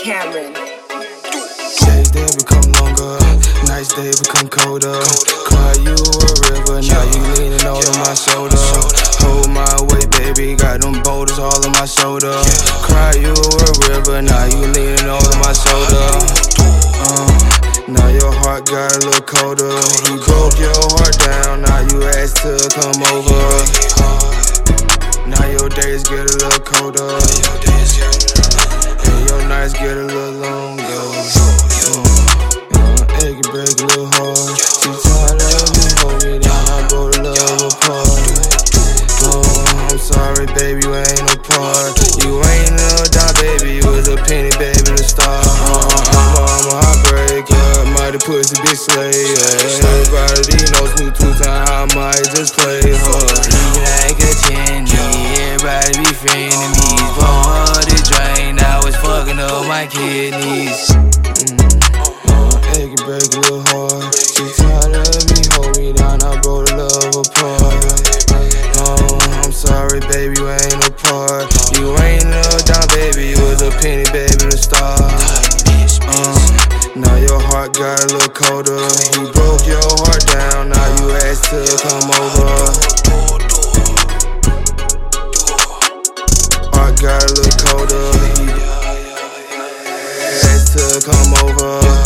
Cameron. Days they become longer, nights they become colder. Cry you a river, now you leaning over my shoulder. Hold my weight, baby, got them boulders all on my shoulder. Cry you a river, now you leaning over my shoulder. Now your heart got a little colder. He broke your heart down, now you asked to come over. Now your days get a little colder, and your nights get a little longer. It can break a little hard. She tired of me, hold me down, I broke the love apart. I'm sorry, baby, you ain't no part. You ain't no dime, baby, you was a penny, baby, the star. I'm a heartbreaker, mighty pussy, big slave. Everybody knows me 2 times, I might just play her. Like a candy, everybody be friending me. Pour the drain, now it's fucking up my kidneys. It can break a little hard. She tired of me, hold me down, I broke the love apart. I'm sorry, baby, you ain't no part. You ain't no dime, baby, you was a penny, baby, the star. Now your heart got a little colder. He broke your heart down, now you asked to come over. Heart got a little colder. He asked to come over.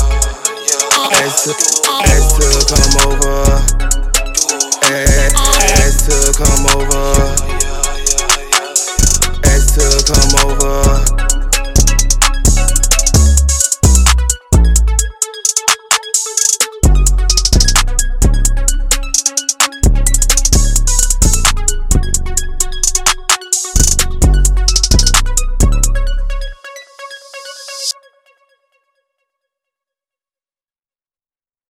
Asked to come over. Asked to come over.